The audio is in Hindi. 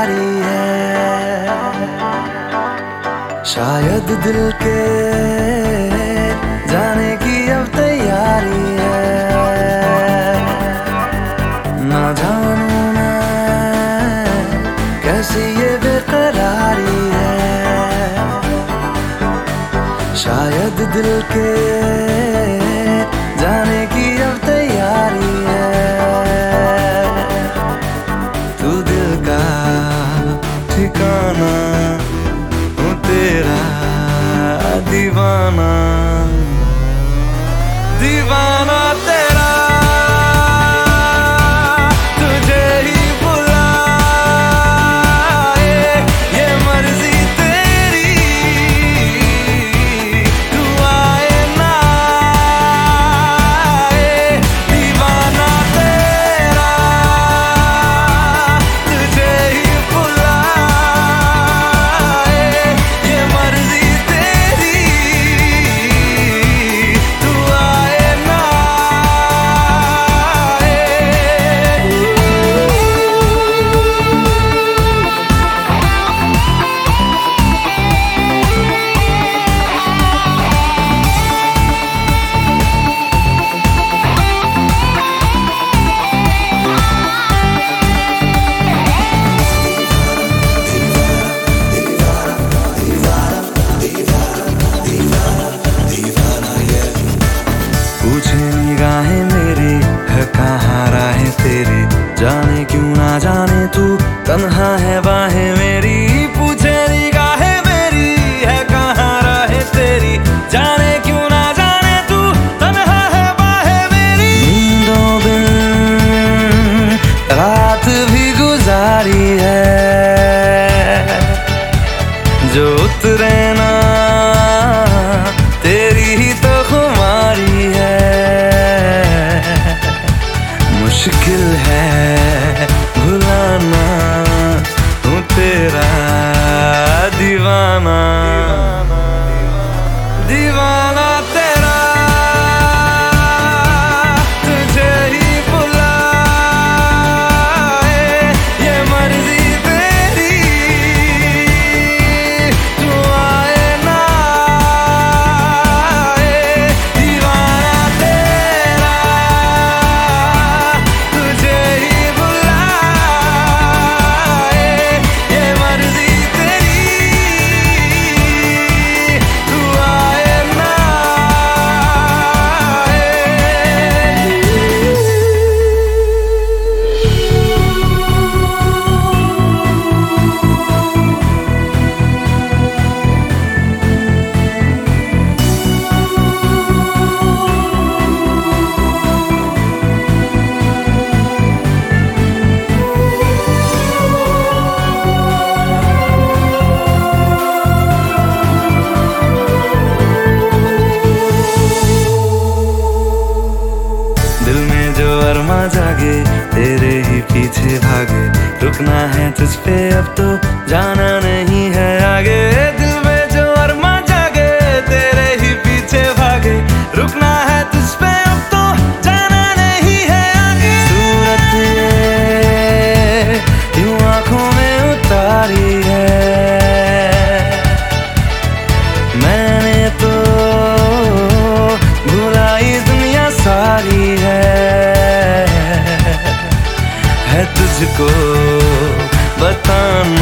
यारी है, शायद दिल के जाने की अब तैयारी है। ना जानूं मैं कैसी ये बेकरारी है, शायद दिल के जाने की अब तैयारी है। तू दिल का ठिकाना, हूँ तेरा दीवाना, दीवाना तेरा। तुझे ही बुलाए ये मर्जी तेरी, तू आए ना आए, दीवाना तेरा। तुझे ही बुलाए ये मर्जी तेरी, तू आए ना आए। पूछे निगाहें मेरी है कहाँ राहें तेरी, जाने क्यों ना जाने तू तन्हा है बाहें मेरी। पूछे निगाहें मेरी है कहाँ राहें तेरी, जाने क्यों ना जाने तू तन्हा है बाहें मेरी। नींदों बिन रात भी गुजारी है, जो उतरे ना तेरी ही तो खुमारी है। मुश्किल है भुलाना, हूँ तेरा दीवाना, दीवाना तेरा। तुझे ही बुलाए ये मर्जी तेरी, तू आए ना आए, दीवाना तेरा। तुझे ही बुलाए ये मर्जी तेरी, तू आए ना दिल में जो अरमा जागे तेरे ही पीछे भागे, रुकना है तुझ पे अब तो जाना नहीं है आगे। दिल में जो अरमा जागे तेरे ही पीछे भागे, रुकना है तुझ पे अब तो जाना नहीं है आगे। सूरत ये यूं आंखों में उतारी है, मैंने तो भुलाई दुनिया सारी है तुझको बताना।